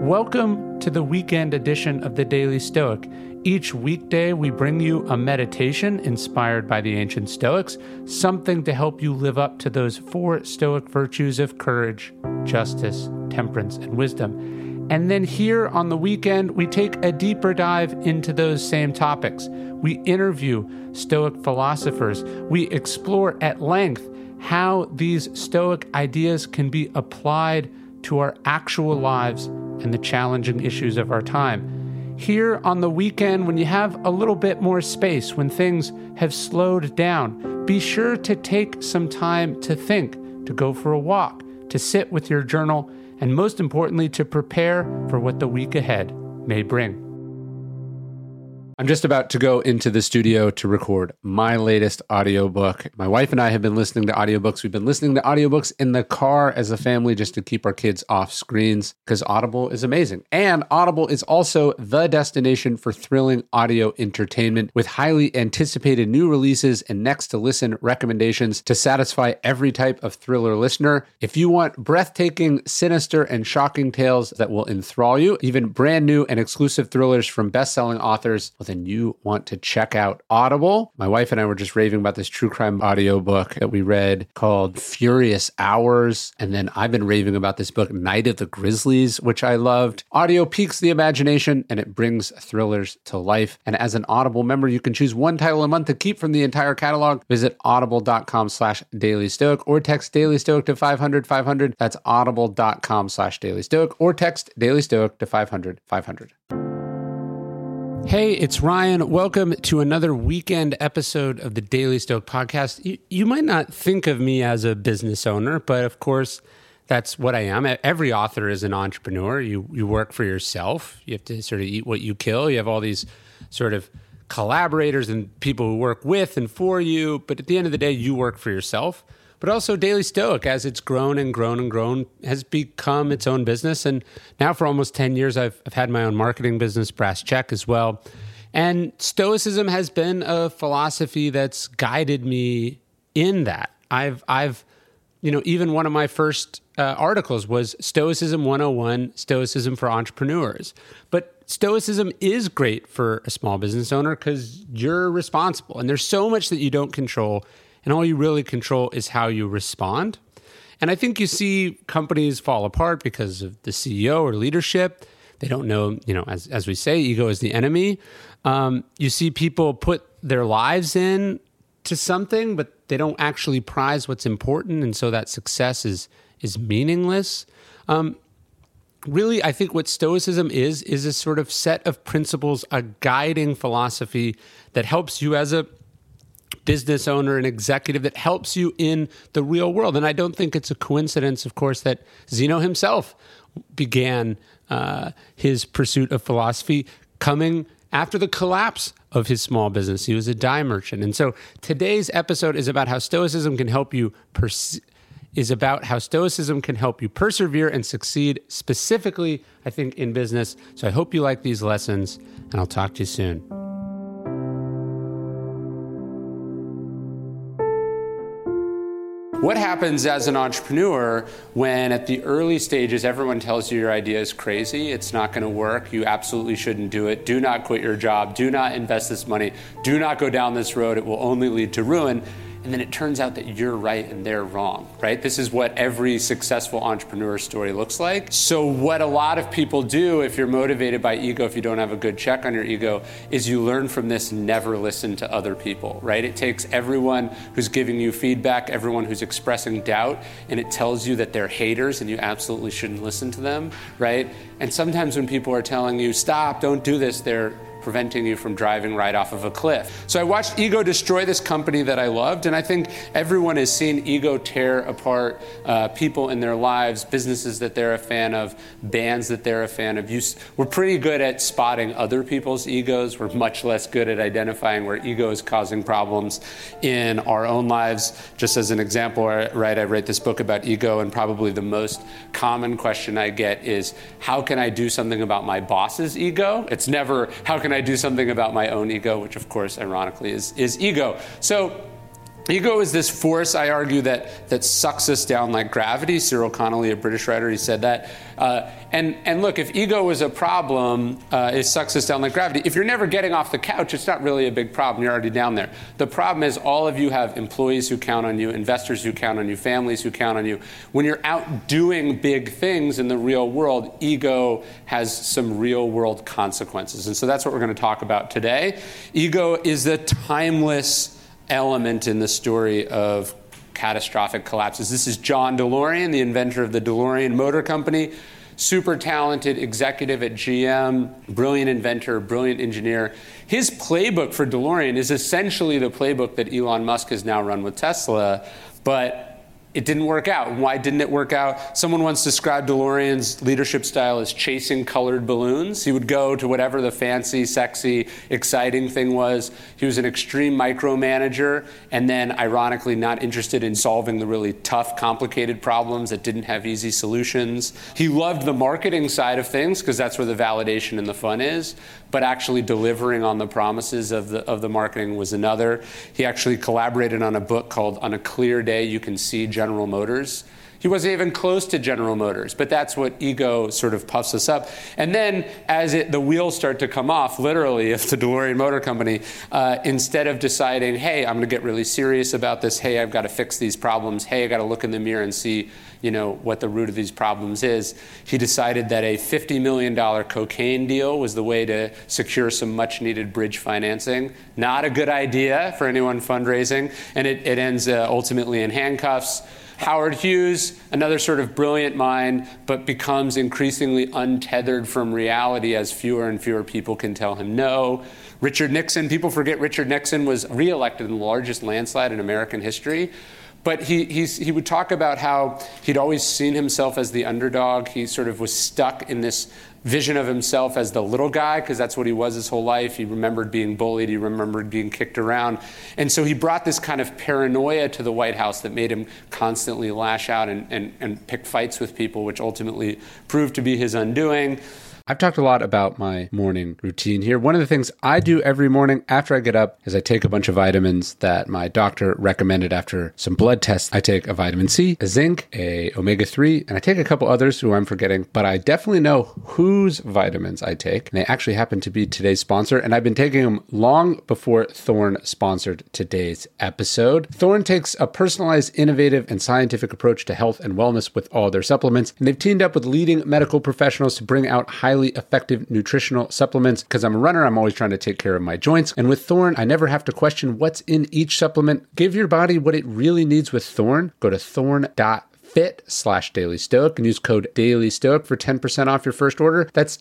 Welcome to the weekend edition of the Daily Stoic. Each weekday, we bring you a meditation inspired by the ancient Stoics, something to help you live up to those 4 Stoic virtues of courage, justice, temperance, and wisdom. And then here on the weekend, we take a deeper dive into those same topics. We interview Stoic philosophers. We explore at length how these Stoic ideas can be applied to our actual lives and the challenging issues of our time. Here on the weekend, when you have a little bit more space, when things have slowed down, be sure to take some time to think, to go for a walk, to sit with your journal, and most importantly, to prepare for what the week ahead may bring. I'm just about to go into the studio to record my latest audiobook. My wife and I have been listening to audiobooks. We've been listening to audiobooks in the car as a family just to keep our kids off screens because Audible is amazing. And Audible is also the destination for thrilling audio entertainment with highly anticipated new releases and next to listen recommendations to satisfy every type of thriller listener. If you want breathtaking, sinister, and shocking tales that will enthrall you, even brand new and exclusive thrillers from best-selling authors, well, then you want to check out Audible. My wife and I were just raving about this true crime audiobook that we read called Furious Hours. And then I've been raving about this book, Night of the Grizzlies, which I loved. Audio piques the imagination and it brings thrillers to life. And as an Audible member, you can choose one title a month to keep from the entire catalog. Visit audible.com/dailystoic or text Daily Stoic to 500-500. That's audible.com/Daily Stoic or text Daily Stoic to 500-500. Hey, it's Ryan. Welcome to another weekend episode of the Daily Stoic podcast. You might not think of me as a business owner, but of course, that's what I am. Every author is an entrepreneur. You work for yourself. You have to sort of eat what you kill. You have all these sort of collaborators and people who work with and for you. But at the end of the day, you work for yourself. But also Daily Stoic, as it's grown and grown and grown, has become its own business. And now for almost 10 years, I've had my own marketing business, Brass Check, as well. And Stoicism has been a philosophy that's guided me in that. I've even one of my first articles was Stoicism 101, Stoicism for Entrepreneurs. But Stoicism is great for a small business owner because you're responsible. And there's so much that you don't control. And all you really control is how you respond. And I think you see companies fall apart because of the CEO or leadership. They don't know, as we say, ego is the enemy. You see people put their lives in to something, but they don't actually prize what's important. And so that success is meaningless. Really, I think what Stoicism is a sort of set of principles, a guiding philosophy that helps you as a business owner and executive, that helps you in the real world. And I don't think it's a coincidence, of course, that Zeno himself began his pursuit of philosophy coming after the collapse of his small business. He was a dye merchant. And so today's episode is about how Stoicism can help you persevere and succeed, specifically, I think, in business. So I hope you like these lessons, and I'll talk to you soon. What happens as an entrepreneur when at the early stages everyone tells you your idea is crazy, it's not going to work, you absolutely shouldn't do it, do not quit your job, do not invest this money, do not go down this road, it will only lead to ruin. And then it turns out that you're right and they're wrong, right? This is what every successful entrepreneur story looks like. So what a lot of people do, if you're motivated by ego, if you don't have a good check on your ego, is you learn from this, never listen to other people, right? It takes everyone who's giving you feedback, everyone who's expressing doubt, and it tells you that they're haters and you absolutely shouldn't listen to them, right? And sometimes when people are telling you, stop, don't do this, they're preventing you from driving right off of a cliff. So I watched ego destroy this company that I loved, and I think everyone has seen ego tear apart people in their lives, businesses that they're a fan of, bands that they're a fan of. We're pretty good at spotting other people's egos. We're much less good at identifying where ego is causing problems in our own lives. Just as an example, right, I write this book about ego, and probably the most common question I get is, how can I do something about my boss's ego? It's never, how can I do something about my own ego, which of course, ironically, is ego. So Ego is this force, I argue, that sucks us down like gravity. Cyril Connolly, a British writer, he said that. And look, if ego is a problem, it sucks us down like gravity. If you're never getting off the couch, it's not really a big problem. You're already down there. The problem is all of you have employees who count on you, investors who count on you, families who count on you. When you're out doing big things in the real world, ego has some real world consequences. And so that's what we're going to talk about today. Ego is the timeless element in the story of catastrophic collapses. This is John DeLorean, the inventor of the DeLorean Motor Company, super talented executive at GM, brilliant inventor, brilliant engineer. His playbook for DeLorean is essentially the playbook that Elon Musk has now run with Tesla, but it didn't work out. Why didn't it work out? Someone once described DeLorean's leadership style as chasing colored balloons. He would go to whatever the fancy, sexy, exciting thing was. He was an extreme micromanager, and then, ironically, not interested in solving the really tough, complicated problems that didn't have easy solutions. He loved the marketing side of things, because that's where the validation and the fun is, but actually delivering on the promises of the marketing was another. He actually collaborated on a book called On a Clear Day You Can See General Motors. He wasn't even close to General Motors, but that's what ego sort of puffs us up. And then as the wheels start to come off, literally, of the DeLorean Motor Company, instead of deciding, hey, I'm going to get really serious about this, hey, I've got to fix these problems, hey, I got to look in the mirror and see, what the root of these problems is, he decided that a $50 million cocaine deal was the way to secure some much-needed bridge financing. Not a good idea for anyone fundraising, and it ends ultimately in handcuffs. Howard Hughes, another sort of brilliant mind, but becomes increasingly untethered from reality as fewer and fewer people can tell him no. Richard Nixon, people forget Richard Nixon was reelected in the largest landslide in American history. But he would talk about how he'd always seen himself as the underdog. He sort of was stuck in this vision of himself as the little guy, because that's what he was his whole life. He remembered being bullied. He remembered being kicked around. And so he brought this kind of paranoia to the White House that made him constantly lash out and pick fights with people, which ultimately proved to be his undoing. I've talked a lot about my morning routine here. One of the things I do every morning after I get up is I take a bunch of vitamins that my doctor recommended after some blood tests. I take a vitamin C, a zinc, a omega-3, and I take a couple others who I'm forgetting, but I definitely know whose vitamins I take. And they actually happen to be today's sponsor, and I've been taking them long before Thorne sponsored today's episode. Thorne takes a personalized, innovative, and scientific approach to health and wellness with all their supplements, and they've teamed up with leading medical professionals to bring out highly effective nutritional supplements. Because I'm a runner, I'm always trying to take care of my joints. And with Thorne, I never have to question what's in each supplement. Give your body what it really needs with Thorne. Go to thorne.fit/dailystoic and use code DailyStoic for 10% off your first order. That's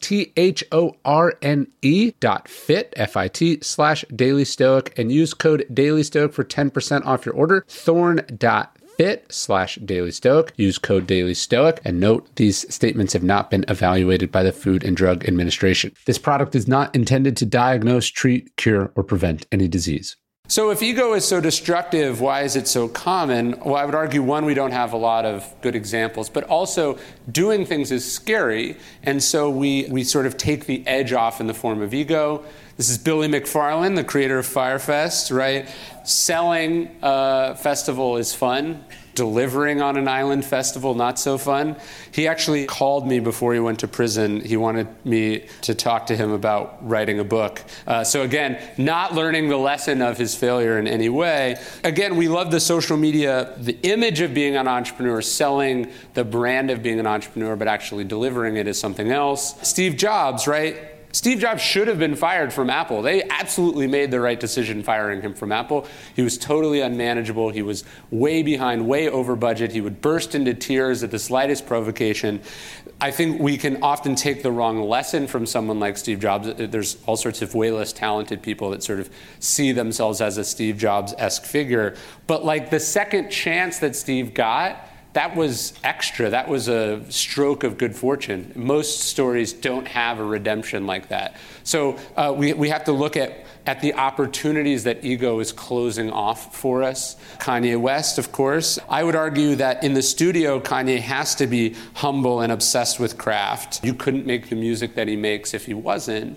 THORNE.fit, FIT/DailyStoic, and use code DailyStoic for 10% off your order. Thorne.fit/DailyStoic. Use code DailyStoic. And note, these statements have not been evaluated by the Food and Drug Administration. This product is not intended to diagnose, treat, cure, or prevent any disease. So if ego is so destructive, why is it so common? Well, I would argue, one, we don't have a lot of good examples, but also doing things is scary. And so we sort of take the edge off in the form of ego. This is Billy McFarland, the creator of Firefest, right? Selling a festival is fun. Delivering on an island festival, not so fun. He actually called me before he went to prison. He wanted me to talk to him about writing a book. So again, not learning the lesson of his failure in any way. Again, we love the social media, the image of being an entrepreneur, selling the brand of being an entrepreneur, but actually delivering it is something else. Steve Jobs, right? Steve Jobs should have been fired from Apple. They absolutely made the right decision firing him from Apple. He was totally unmanageable. He was way behind, way over budget. He would burst into tears at the slightest provocation. I think we can often take the wrong lesson from someone like Steve Jobs. There's all sorts of way less talented people that sort of see themselves as a Steve Jobs-esque figure. But like the second chance that Steve got, that was extra. That was a stroke of good fortune. Most stories don't have a redemption like that. So we have to look at the opportunities that ego is closing off for us. Kanye West, of course. I would argue that in the studio, Kanye has to be humble and obsessed with craft. You couldn't make the music that he makes if he wasn't.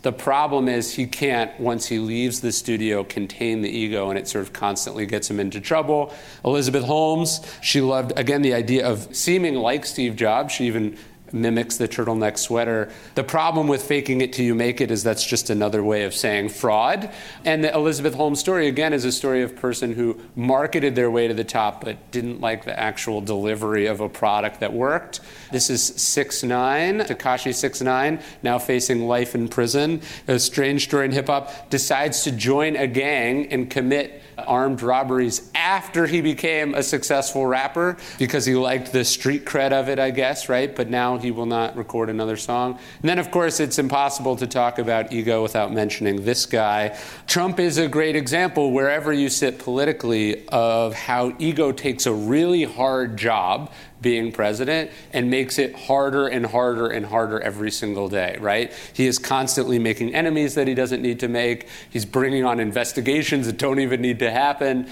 The problem is he can't, once he leaves the studio, contain the ego, and it sort of constantly gets him into trouble. Elizabeth Holmes, she loved, again, the idea of seeming like Steve Jobs. She even mimics the turtleneck sweater. The problem with faking it till you make it is that's just another way of saying fraud. And the Elizabeth Holmes story, again, is a story of a person who marketed their way to the top but didn't like the actual delivery of a product that worked. This is 6ix9ine, Tekashi 6ix9ine, now facing life in prison. A strange story in hip-hop, decides to join a gang and commit armed robberies after he became a successful rapper because he liked the street cred of it, I guess, right? But now he will not record another song. And then, of course, it's impossible to talk about ego without mentioning this guy. Trump is a great example, wherever you sit politically, of how ego takes a really hard job being president and makes it harder and harder and harder every single day, right? He is constantly making enemies that he doesn't need to make. He's bringing on investigations that don't even need to happen.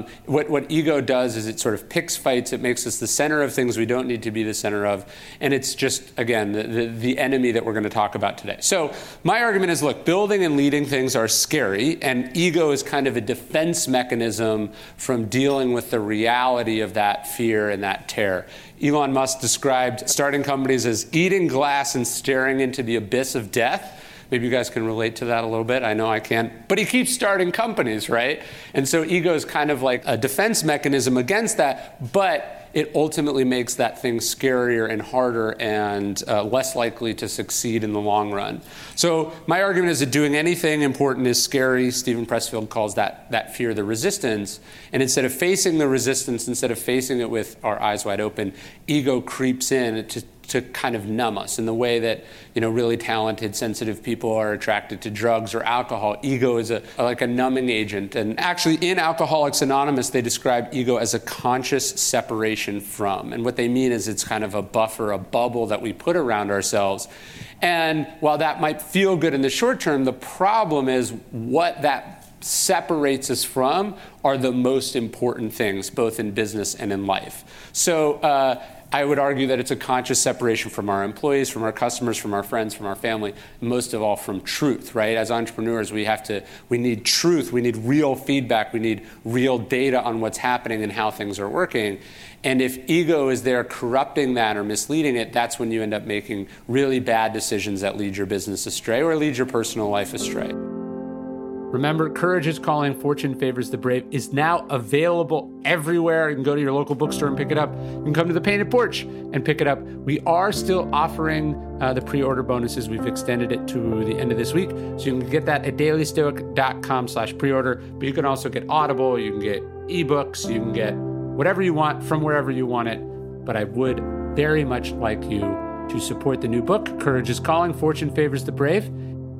What ego does is it sort of picks fights. It makes us the center of things we don't need to be the center of. And it's just, again, the enemy that we're going to talk about today. So my argument is, look, building and leading things are scary, and ego is kind of a defense mechanism from dealing with the reality of that fear and that terror. Elon Musk described starting companies as eating glass and staring into the abyss of death. Maybe you guys can relate to that a little bit. I know I can't. But he keeps starting companies, right? And so ego is kind of like a defense mechanism against that, but it ultimately makes that thing scarier and harder and less likely to succeed in the long run. So my argument is that doing anything important is scary. Stephen Pressfield calls that fear the resistance. And instead of facing the resistance, instead of facing it with our eyes wide open, ego creeps in to kind of numb us in the way that, really talented, sensitive people are attracted to drugs or alcohol. Ego is like a numbing agent. And actually in Alcoholics Anonymous, they describe ego as a conscious separation from. And what they mean is it's kind of a buffer, a bubble that we put around ourselves. And while that might feel good in the short term, the problem is what that separates us from are the most important things, both in business and in life. So I would argue that it's a conscious separation from our employees, from our customers, from our friends, from our family, most of all from truth, right? As entrepreneurs, we need truth, we need real feedback, we need real data on what's happening and how things are working. And if ego is there corrupting that or misleading it, that's when you end up making really bad decisions that lead your business astray or lead your personal life astray. Remember, Courage is Calling, Fortune Favors the Brave is now available everywhere. You can go to your local bookstore and pick it up. You can come to the Painted Porch and pick it up. We are still offering the pre-order bonuses. We've extended it to the end of this week. So you can get that at dailystoic.com/preorder. But you can also get Audible, you can get ebooks, you can get whatever you want from wherever you want it. But I would very much like you to support the new book, Courage is Calling, Fortune Favors the Brave.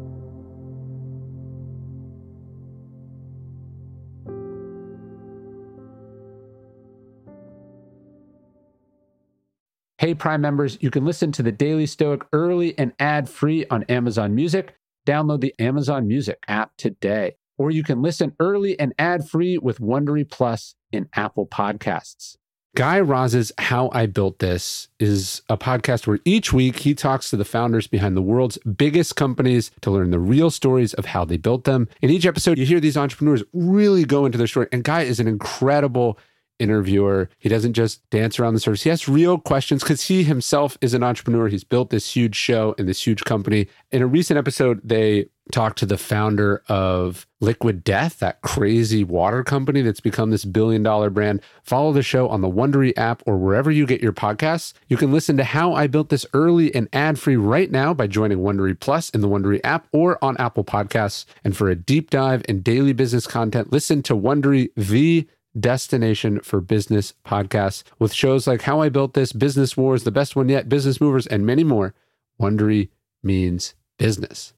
Hey, Prime members, you can listen to The Daily Stoic early and ad-free on Amazon Music. Download the Amazon Music app today. Or you can listen early and ad-free with Wondery Plus in Apple Podcasts. Guy Raz's How I Built This is a podcast where each week he talks to the founders behind the world's biggest companies to learn the real stories of how they built them. In each episode, you hear these entrepreneurs really go into their story. And Guy is an incredible interviewer. He doesn't just dance around the surface. He asks real questions because he himself is an entrepreneur. He's built this huge show and this huge company. In a recent episode, they talked to the founder of Liquid Death, that crazy water company that's become this billion-dollar brand. Follow the show on the Wondery app or wherever you get your podcasts. You can listen to How I Built This early and ad-free right now by joining Wondery Plus in the Wondery app or on Apple Podcasts. And for a deep dive in daily business content, listen to Wondery, the destination for business podcasts, with shows like How I Built This, Business Wars, The Best One Yet, Business Movers, and many more. Wondery means business.